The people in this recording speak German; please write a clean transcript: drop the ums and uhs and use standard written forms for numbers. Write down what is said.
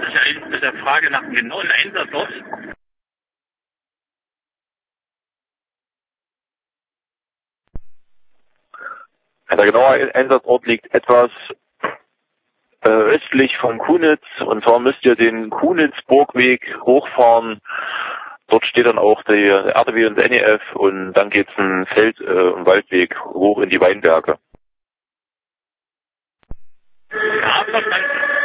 Mit der Frage nach dem genauen Einsatzort. Der genaue Einsatzort liegt etwas östlich von Kunitz, und zwar müsst ihr den Kunitz-Burgweg hochfahren. Dort steht dann auch die RTW und das NEF, und dann geht's einen Feld- und Waldweg hoch in die Weinberge. Ja, verstanden.